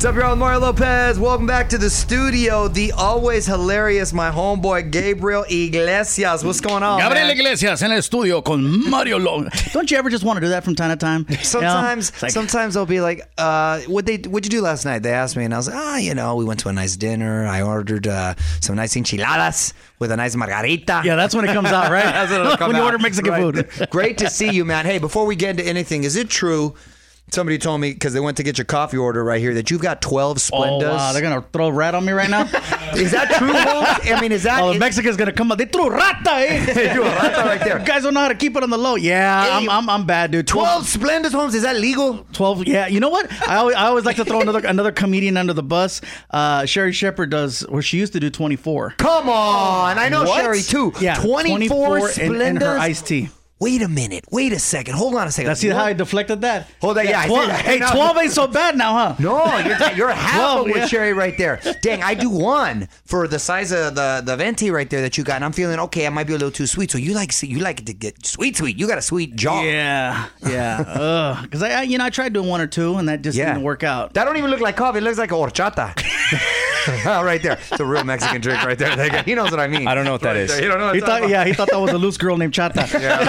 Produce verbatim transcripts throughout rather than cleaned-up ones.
What's up, y'all? Mario Lopez. Welcome back to the studio. The always hilarious, my homeboy, Gabriel Iglesias. What's going on, Gabriel man? Iglesias en el estudio con Mario Lopez. Don't you ever just want to do that from time to time? Sometimes, you know? like, sometimes they'll be like, uh, what they, what'd you do last night? They asked me, and I was like, ah, oh, you know, we went to a nice dinner. I ordered uh, some nice enchiladas with a nice margarita. Yeah, that's when it comes out, right? That's when it'll come when you out. order Mexican Right. food. Great to see you, man. Hey, before we get into anything, is it true? Somebody told me, because they went to get your coffee order right here, that you've got twelve Splendas. Oh, wow. They're going to throw a rat on me right now? Is that true, folks? I mean, is that... Oh, the is, Mexican's going to come up. They threw rata, eh? They threw a rata right there. You guys don't know how to keep it on the low. Yeah, Hey, I'm, I'm I'm bad, dude. twelve Splendas, Holmes, is that legal? twelve, yeah. You know what? I always, I always like to throw another another comedian under the bus. Uh, Sherry Shepherd does, or she used to do twenty-four. Come on. I know What? Sherry, too. Yeah, twenty-four and, Splendas? and her iced tea. Wait a minute. Wait a second. Hold on a second. Now, see What? how I deflected that? Hold on, yeah, I see twelve, that. hey, No. twelve ain't so bad now, huh? No, you're, you're half twelve, with yeah. Sherry right there. Dang, I do one for the size of the, the venti right there that you got, and I'm feeling, okay, I might be a little too sweet. So you like you like it to get sweet, sweet. You got a sweet jaw. Yeah, yeah. Because I, I, you know, I tried doing one or two, and that just Yeah. didn't work out. That don't even look like coffee. It looks like a horchata. Oh, right there. It's a real Mexican drink right there. That guy- He knows what I mean. I don't know what that Right is. there. You don't know what He I'm talking thought, about? yeah, he thought that was a loose girl named Chata.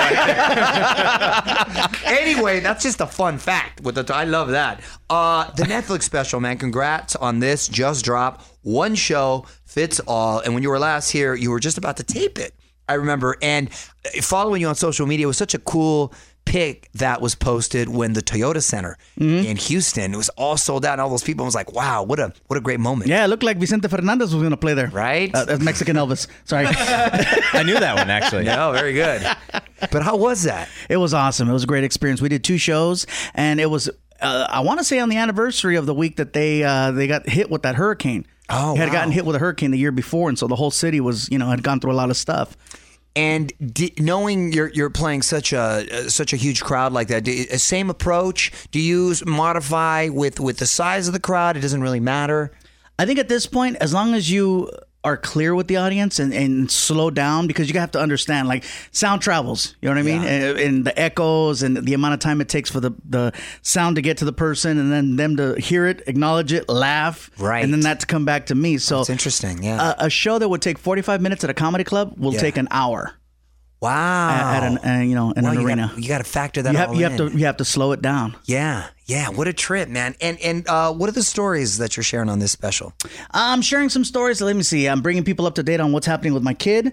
Anyway, that's just a fun fact. With the, I love that. Uh, the Netflix special, man. Congrats on this. Just dropped. One show fits all. And when you were last here, you were just about to tape it. I remember. And following you on social media was such a cool pic that was posted when the Toyota Center Mm-hmm. in Houston, it was all sold out, and all those people. I was like, wow, what a what a great moment. Yeah, it looked like Vicente Fernandez was going to play there. Right? Uh, that's Mexican Elvis. Sorry. I knew that one, actually. No, very good. But how was that? It was awesome. It was a great experience. We did two shows, and it was, uh, I want to say on the anniversary of the week that they uh, they got hit with that hurricane. Oh, They had wow. gotten hit with a hurricane the year before, and so the whole city was, you know, had gone through a lot of stuff. And di- knowing you're you're playing such a uh, such a huge crowd like that, do you, uh, same approach? Do you use modify with with the size of the crowd? It doesn't really matter. I think at this point, as long as you are clear with the audience and, and slow down, because you have to understand, like, sound travels, you know what I mean? Yeah. And, and the echoes and the amount of time it takes for the, the sound to get to the person and then them to hear it, acknowledge it, laugh, Right. and then that to come back to me. So It's interesting, yeah. a, a show that would take forty-five minutes at a comedy club will Yeah. take an hour Wow. at, at an uh, you know in Well, an you arena. Gotta, you got to factor that you have all you have in. to you have to slow it down. Yeah, yeah. What a trip, man. And and uh, what are the stories that you're sharing on this special? I'm sharing some stories. Let me see. I'm bringing people up to date on what's happening with my kid.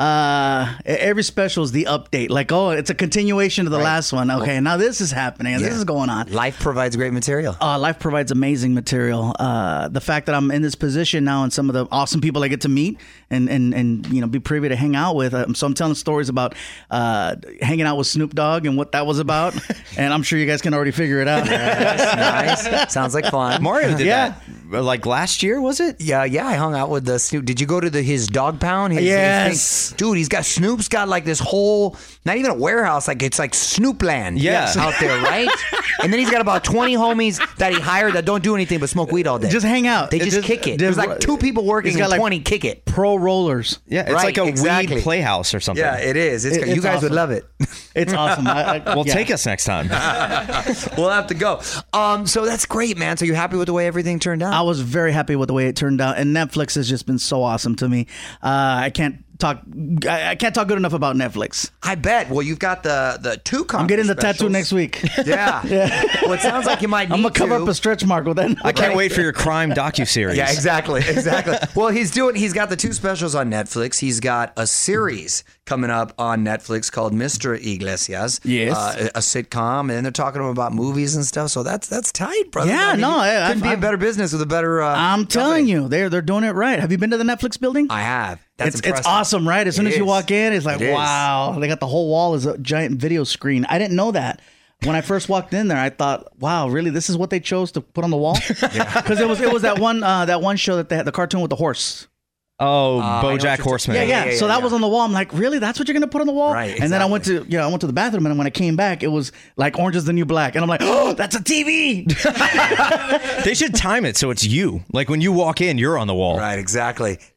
Uh, every special is the update. Like, oh, it's a continuation of the Right. last one. Okay, now this is happening. This Yeah. is going on. Life provides great material. Uh, life provides amazing material. Uh, the fact that I'm in this position now and some of the awesome people I get to meet and, and, and you know, be privy to hang out with. Um, so I'm telling stories about uh, hanging out with Snoop Dogg and what that was about. And I'm sure you guys can already figure it out. Nice, nice. Sounds like fun. Mario did Yeah. that, uh, like last year, was it? Yeah, yeah. I hung out with the Snoop. Did you go to the his dog pound? His, his Yes. thing? Dude, he's got Snoop's got like this whole, not even a warehouse, like it's like Snoop Land. Yeah. out there, right? And then he's got about twenty homies that he hired that don't do anything but smoke weed all day. Just hang out. They It just, just- kick it. just- There's like two people working He's got and like- twenty kick it. Pro rollers. Yeah, it's Right, like a exactly. weed playhouse or something. Yeah, it is. It's, It- you it's guys would awesome. love it. It's awesome. I, I, Well, yeah. take us next time. We'll have to go. Um, so that's great, man. So you're happy with the way everything turned out? I was very happy with the way it turned out, and Netflix has just been so awesome to me. Uh, I can't talk. I, I can't talk good enough about Netflix. I bet. Well, you've got the the two. I'm getting the tattoo specials. next week. Yeah. Well, it sounds like you might need I'm gonna cover to. up a stretch mark with that. I can't Right. wait for your crime docuseries. Yeah, exactly, exactly. Well, he's doing. He's got the two specials on Netflix. He's got a series coming up on Netflix called Mister Iglesias. Yes. uh, a, a sitcom, and they're talking to him about movies and stuff. So that's that's tight, brother. Yeah, I mean, no, you I- couldn't I've- be a better business with a better. Uh, I'm telling company. you, they're they're doing it right. Have you been to the Netflix building? I have. That's it's impressive. it's awesome, right? As soon It as you is. walk in, it's like, It is. wow, they got the whole wall as a giant video screen. I didn't know that. When I first walked in there, I thought, "Wow, really? This is what they chose to put on the wall?" Because it was it was that one uh, that one show that they had, the cartoon with the horse. Oh, I know what BoJack you're Horseman. Yeah, yeah. yeah, so that yeah. was on the wall. I'm like, really? That's what you're gonna put on the wall? Right, And then I went to, you know, I went to the bathroom, and when I came back, it was like Orange is the New Black, and I'm like, oh, that's a T V. They should time it so it's you. Like when you walk in, you're on the wall. Right, exactly.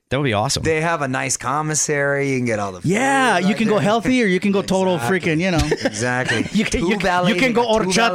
That would be awesome. They have a nice commissary. You can get all the food Yeah, right you can go there. healthy or you can go total Exactly. freaking, you know. Exactly. You can- Two you can- valets, you can go got two horchata.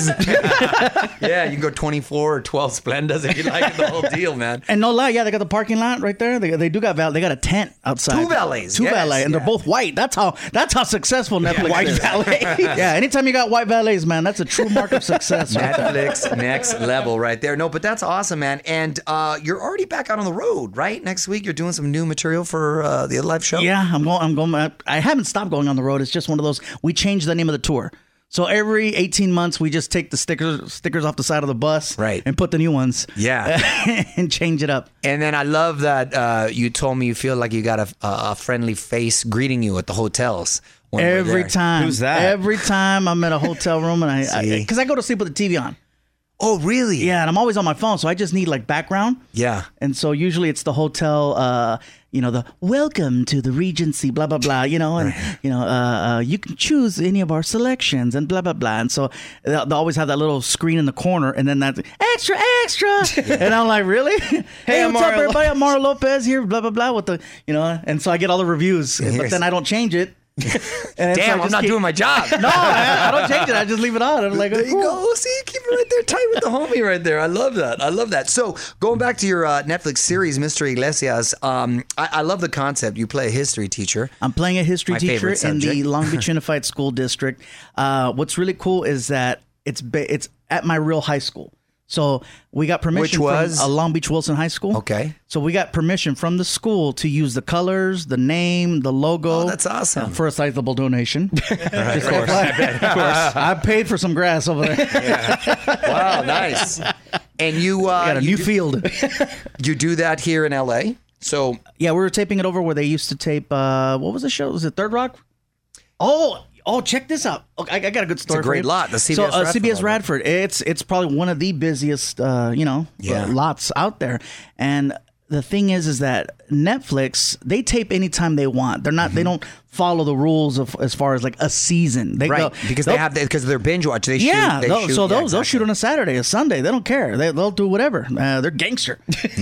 valets. Yeah, you can go twenty-four or twelve Splendas if you like the whole deal, man. And no lie, yeah, they got the parking lot right there. They, they do got valet. They got a tent outside. Two valets, Two yes, valet, and yeah. they're both white. That's how that's how successful Netflix white is. valet. Yeah, anytime you got white valets, man, that's a true mark of success. right there. Netflix next level right there. No, but that's awesome, man. And uh, you're already back out on the road, right? Next week, you're doing some new material for uh, the Other Life show. Yeah, I'm going. I'm going. I haven't stopped going on the road. It's just one of those. We changed the name of the tour. So every eighteen months, we just take the stickers stickers off the side of the bus, Right. and put the new ones, Yeah. and change it up. And then I love that uh, you told me you feel like you got a, a friendly face greeting you at the hotels. when we're Every there. time, Who's that? Every time I'm in a hotel room, and I See? because I, I go to sleep with the T V on. Oh, really? Yeah, and I'm always on my phone, so I just need like background. Yeah. And so usually it's the hotel, uh, you know, the welcome to the Regency, blah, blah, blah, you know, and, you know, uh, uh, you can choose any of our selections and blah, blah, blah. And so they'll, they'll always have that little screen in the corner and then that's extra, extra. And I'm like, really? Hey, I'm what's up, Mario everybody? I'm Mario Lopez here, blah, blah, blah, with the, you know, and so I get all the reviews, but Yes. then I don't change it. And so I Damn, I'm just not keep- doing my job. No, I, I don't change it. I just leave it on. I'm like, There you cool. go. See, keep it right there tight with the homie right there. I love that. I love that. So going back to your uh, Netflix series, Mister Iglesias, um, I, I love the concept. You play a history teacher. I'm playing a history My teacher favorite in the subject. Long Beach Unified School District. Uh, what's really cool is that it's ba- it's at my real high school. So we got permission Which was? from uh, Long Beach Wilson High School. Okay. So we got permission from the school to use the colors, the name, the logo. Oh, that's awesome. For a sizable donation. Of course. I paid for some grass over there. Wow, nice. And you, uh, Got a you, new do, field. you do that here in L A. So Yeah, we were taping it over where they used to tape. Uh, what was the show? Was it Third Rock? Oh, oh, check this out. Okay, I, I got a good story. a great for you. lot, the C B S so, uh, Radford C B S lot. Radford. It's it's probably one of the busiest, uh, you know, Yeah. uh, lots out there. And the thing is, is that Netflix, they tape anytime they want. They're not. They don't follow the rules of as far as like a season. They right, they'll- because they they'll- have because they're binge watch. They Yeah, shoot. They they'll- shoot. so yeah, they'll, they'll exactly. shoot on a Saturday, a Sunday. They don't care. They, they'll do whatever. Uh, they're gangster.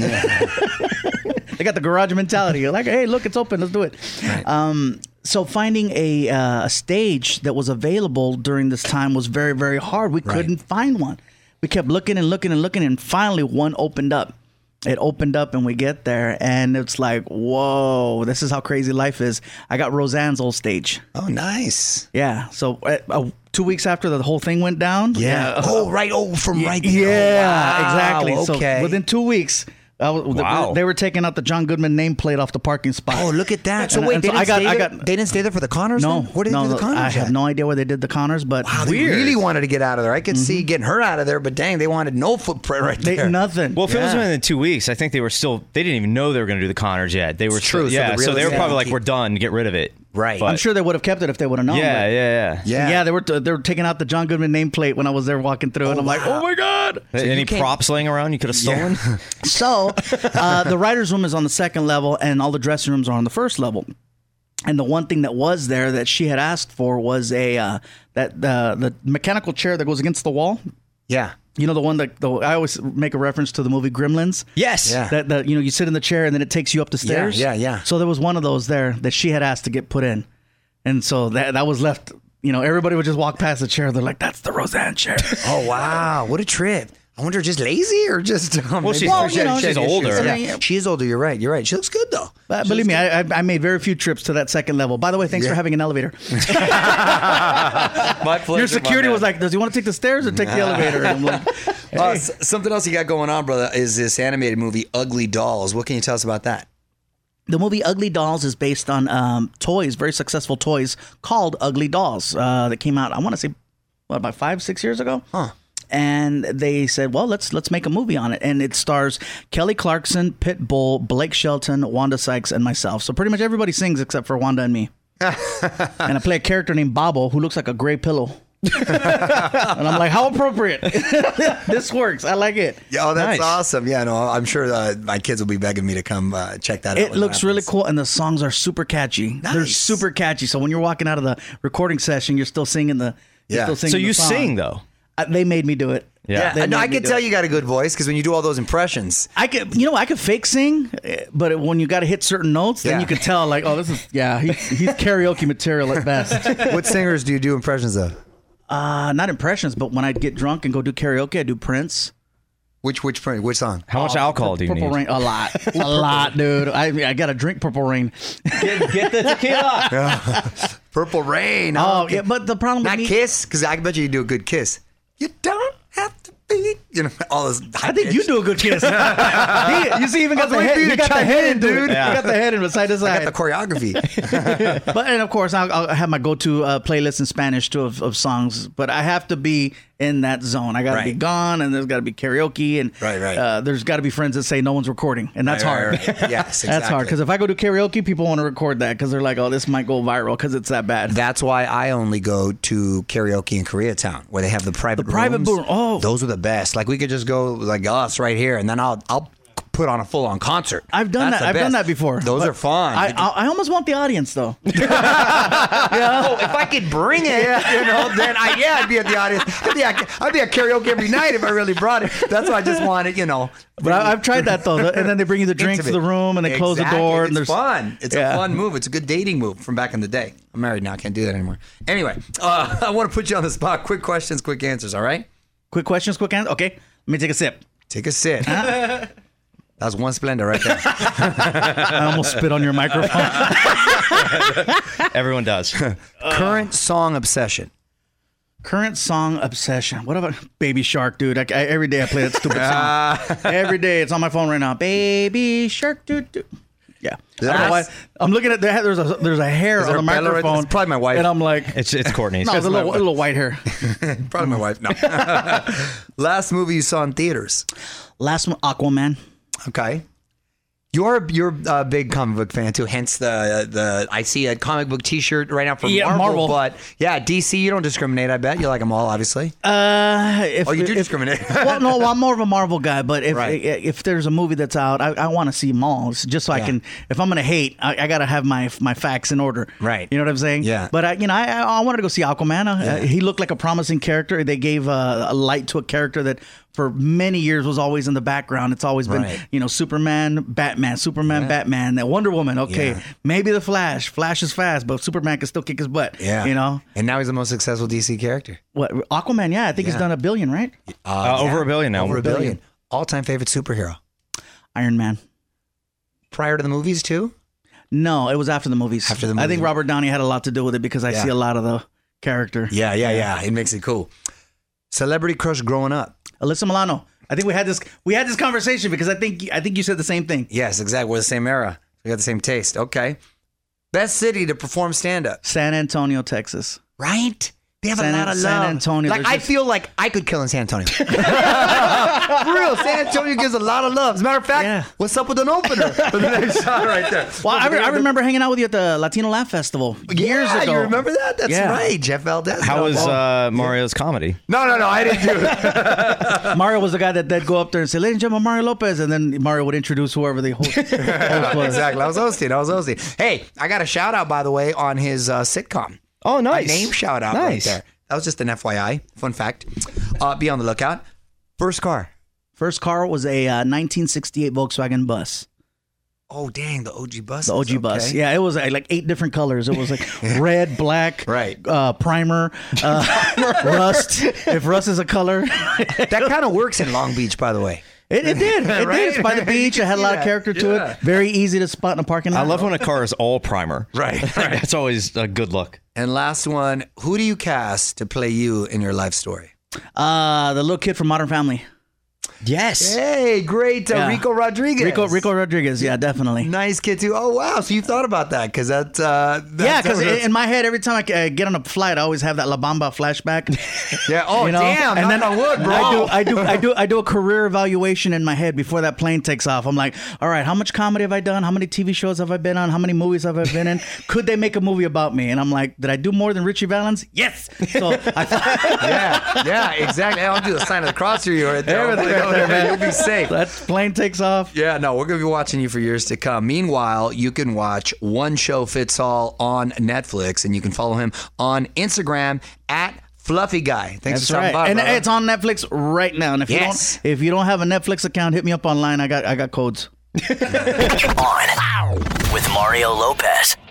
They got the garage mentality. You're like, hey, look, it's open. Let's do it. Um, so finding a, uh, a stage that was available during this time was very, very hard. We couldn't find one. We kept looking and looking and looking, and finally one opened up. It opened up, and we get there, and it's like, whoa, this is how crazy life is. I got Roseanne's old stage. Oh, nice. Yeah. So uh, uh, two weeks after the whole thing went down. Yeah. Oh, right. Oh, from right there. Yeah, Oh, wow. exactly. Okay. So within two weeks, I was, Wow. they were taking out the John Goodman nameplate off the parking spot. Oh, look at that. So And- wait, and they so didn't, I got- stay I there? got- they didn't stay there for the Connors? No, then? Where did no, they do the Connors I have at? no idea where they did the Connors, but Wow, they really wanted to get out of there. I could see getting her out of there, but dang, they wanted no footprint right they, there. nothing. Well, if it was Yeah. within two weeks, I think they were still. They didn't even know they were going to do the Connors yet. They were It's true, so Yeah, the so, they were real- probably yeah. like, "We're done. Get rid of it." Right. But- I'm sure they would have kept it if they would have known. Yeah, but- yeah, yeah. Yeah. Yeah, they were they were taking out the John Goodman nameplate when I was there walking through, and I'm like, wow. oh my god! Any you can't- props laying around you could have stolen? So uh, the writers' room is on the second level, and all the dressing rooms are on the first level. And the one thing that was there that she had asked for was a uh, that the the mechanical chair that goes against the wall. Yeah. You know, the one that the, I always make a reference to the movie Gremlins. Yes. Yeah. That, that you know, you sit in the chair and then it takes you up the stairs. yeah, yeah. So there was one of those there that she had asked to get put in, and so that that was left. You know, everybody would just walk past the chair. They're like, "That's the Roseanne chair." Oh, wow. What a trip. I wonder, just lazy or just. Um, Well, maybe- she's- Well, you know, she's issues. older. Yeah. She is older. You're right. You're right. She looks good, though. But believe me, I, I I made very few trips to that second level. By the way, thanks Yeah. for having an elevator. My pleasure. Your security was like, "Does he want to take the stairs or take the elevator?" And I'm like, Uh, s- something else you got going on, brother, is this animated movie, Ugly Dolls. What can you tell us about that? The movie Ugly Dolls is based on um, toys, very successful toys called Ugly Dolls uh, that came out, I want to say, what, about five, six years ago? Huh. And they said, well, let's let's make a movie on it. And it stars Kelly Clarkson, Pitbull, Blake Shelton, Wanda Sykes, and myself. So pretty much everybody sings except for Wanda and me. And I play a character named Bobble who looks like a gray pillow. And I'm like, how appropriate. This works. I like it. Yeah, oh, that's Nice. awesome. Yeah, no, I'm sure uh, my kids will be begging me to come uh, check that out. It when looks that really happens. cool, and the songs are super catchy. They're Nice. super catchy. So when you're walking out of the recording session, you're still singing the. You're Yeah. Still singing So the you song. sing though. Uh, they made me do it. Yeah. Yeah, no, I made me can do tell it. you got a good voice because when you do all those impressions, I could, you know, I could fake sing, eh, but when you got to hit certain notes, then Yeah. you could tell, like, oh, this is, yeah, he's, he's karaoke material at best. what singers do you do impressions of? Uh, not impressions, but when I'd get drunk and go do karaoke, I do Prince. Which which which song? How much alcohol do you Purple need? Rain, a lot, a lot, dude. I I got to drink Purple Rain. Get, get the tequila. Purple Rain. Oh, okay. yeah, but the problem with Not me, Kiss, because I bet you you do a good kiss. You don't have to be, you know, all this. I think you do a good kiss. He- you see, he even got I was the waiting head. for you He to got the chime head in, in, dude. dude. Yeah. He got the head in side to I side. got the choreography. But and of course, I'll, I'll have my go-to uh, playlist in Spanish too of, of songs. But I have to be in that zone. I got to be Right. gone, and there's got to be karaoke, and Right, right. Uh, there's got to be friends that say no one's recording, and that's Right, hard. right, right. Yes, That's hard exactly. because if I go to karaoke, people want to record that because they're like, "Oh, this might go viral because it's that bad." That's why I only go to karaoke in Koreatown, where they have the private The private rooms. room, oh. those are the best. Like we could just go like us right here, and then I'll I'll put on a full on concert. I've done That's that. the I've done best. that before. Those But are fun. I, I I almost want the audience though. oh, if I could bring it, you know, then I yeah, I'd be at the audience. I'd be at, I'd be at karaoke every night if I really brought it. That's why I just wanted, you know. But I, I've tried that though, and then they bring you the drinks to intimate. the room, and they close the Exactly. door, It's and there's fun. It's Yeah. a fun move. It's a good dating move from back in the day. I'm married now. I can't do that anymore. Anyway, uh, I want to put you on the spot. Quick questions, quick answers. All right. Quick questions, quick answers. Okay, let me take a sip. Take a sip. That was one Splenda right there. I almost spit on your microphone. Everyone does. Current song obsession. Current song obsession. What about Baby Shark, dude? I, I, every day I play that stupid song. Every day, it's on my phone right now. Baby Shark, dude. dude. Yeah, I don't know why. I'm looking at the there's a there's a hair there on the a bell right there? microphone. It's probably my wife. and I'm like, It's it's Courtney's. no, it's a my little, wife. little white hair. Probably my wife. No. Last movie you saw in theaters. Last one, Aquaman. Okay. You're you're a big comic book fan too. Hence the the I see a comic book T-shirt right now for Yeah, Marvel, Marvel. But yeah, D C you don't discriminate. I bet you like them all, obviously. Uh, if, Oh, you do if- discriminate. well, no, well, I'm more of a Marvel guy, but if Right. if there's a movie that's out, I, I want to see them all, It's just so I Yeah. can. If I'm gonna hate, I, I gotta have my my facts in order. Right. You know what I'm saying? Yeah. But I, you know, I I wanted to go see Aquaman. Uh, he looked like a promising character. They gave uh, a light to a character that for many years was always in the background. It's always been, Right. you know, Superman, Batman, Superman, Batman, that Wonder Woman. Okay, Yeah. maybe the Flash. Flash is fast, but Superman can still kick his butt. Yeah. You know And now he's the most successful D C character. what? Aquaman. Yeah, I think he's Yeah. done a billion, right? Uh, over a billion now. Over a billion. All-time favorite superhero. Iron Man. Prior to the movies too? No, it was after the movies. After the I think movie. Robert Downey had a lot to do with it because I Yeah. see a lot of the character. Yeah, yeah, yeah. It makes it cool. Celebrity crush growing up. Alyssa Milano. I think we had this we had this conversation because I think I think you said the same thing. Yes, exactly. We're the same era. We got the same taste. Okay. Best city to perform stand-up. San Antonio, Texas. Right? They have San- a lot of San love. Antonio, Like, there's I just- feel like I could kill in San Antonio. For real, San Antonio gives a lot of love. As a matter of fact, Yeah. what's up with an opener for the next shot right there? Well, I, re- I remember hanging out with you at the Latino Laugh Festival years yeah, ago. you remember that? That's Yeah. right. Jeff Valdez. How was Oh. uh, Mario's comedy? No, no, no. I didn't do it. Mario was the guy that would go up there and say, "Ladies and gentlemen, Mario Lopez," and then Mario would introduce whoever the host, host was. Exactly. I was hosting. I was hosting. Hey, I got a shout out, by the way, on his uh, sitcom. Oh, nice. A name shout out right Nice. there. That was just an F Y I. Fun fact. Uh, be on the lookout. First car. First car was a uh, nineteen sixty-eight Volkswagen bus. Oh, dang. The O G bus. The O G bus. Yeah, it was uh, like eight different colors. It was like red, black, Right. uh, primer, uh, rust. If rust is a color, That kind of works in Long Beach, by the way. it, it did. It Right? did. It's by the You beach. It can had a see lot of that. character to Yeah. it. Very easy to spot in a parking lot. I love when a car is all primer. Right. That's always a good look. And last one, who do you cast to play you in your life story? uh, the little kid from Modern Family. Yes. Hey, great. Uh, Yeah. Rico Rodriguez. Rico Rico Rodriguez. Yeah, definitely. Nice kid, too. Oh, wow. So you've thought about that because that, uh, that's. Yeah, because that's- in my head, every time I uh, get on a flight, I always have that La Bamba flashback. Yeah. Oh, you know? damn. And knock then on wood, bro. I do, I do, I do, I do a career evaluation in my head before that plane takes off. I'm like, all right, how much comedy have I done? How many T V shows have I been on? How many movies have I been in? Could they make a movie about me? And I'm like, did I do more than Richie Valens? Yes. So I thought yeah, yeah, exactly. I'll do the sign of the cross for you right there. Everything I'll be like, right there, "Oh, man." You'll be safe. that plane takes off. Yeah, no, we're going to be watching you for years to come. Meanwhile, you can watch One Show Fits All on Netflix, and you can follow him on Instagram at Fluffy Guy. Thanks That's for stopping right. by, And brother. it's on Netflix right now. And if Yes. you don't, if you don't have a Netflix account, hit me up online. I got I got codes. On with Mario Lopez.